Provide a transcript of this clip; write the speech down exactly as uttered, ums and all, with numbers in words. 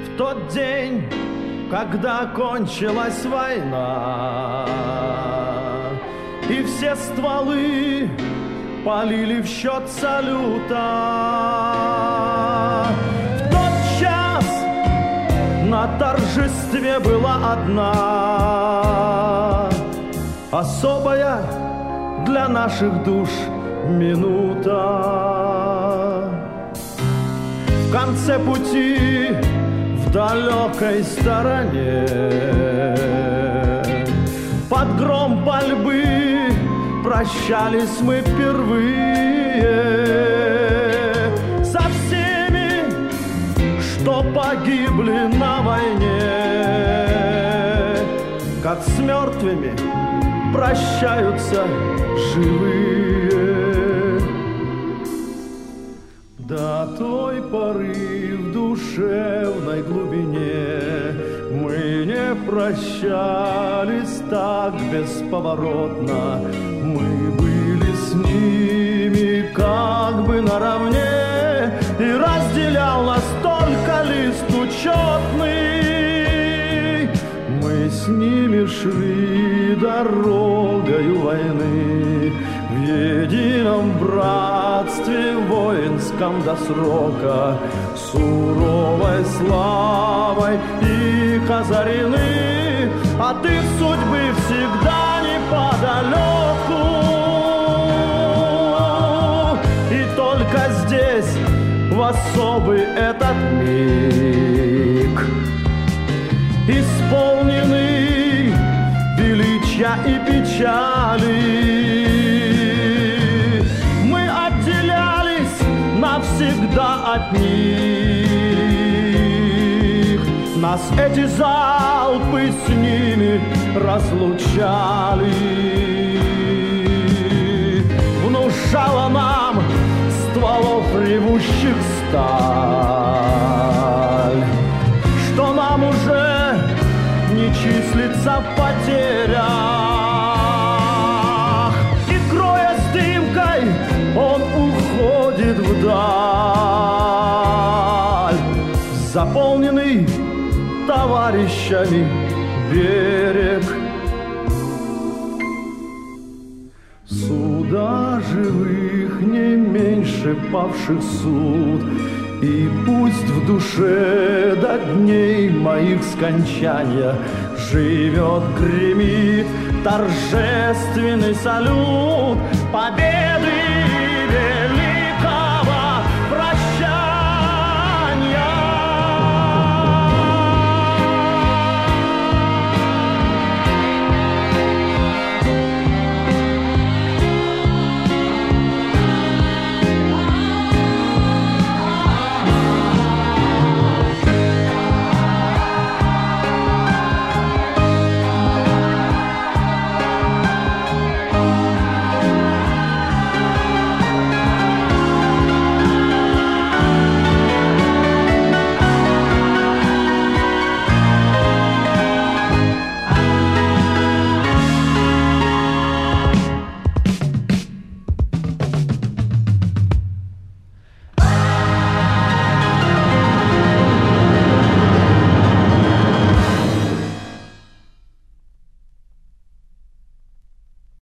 тот день, когда кончилась война, и все стволы полили в счет салюта. В тот час на торжестве была одна особая для наших душ минута. В конце пути в далекой стороне под гром пальбы прощались мы впервые со всеми, что погибли на войне, как с мертвыми прощаются живые. До той поры в душевной глубине мы не прощались так бесповоротно. Мы были с ними как бы наравне, и разделял нас только лист учетный. Мы с ними шли дорогою войны, в едином братстве воинском до срока, суровой славой их озарены, от их судьбы всегда неподалеку. И только здесь, в особый этот миг, исполненный величия и печали, мы отделялись навсегда от них. Нас эти залпы с ними разлучали. Внушала нам стволов ревущих сталь, что нам уже не числится в потерях. И кроя с дымкой, он уходит вдаль, заполненный товарищами берег. Суда живых не меньше павших суд, и пусть в душе до дней моих скончания живет, гремит торжественный салют победы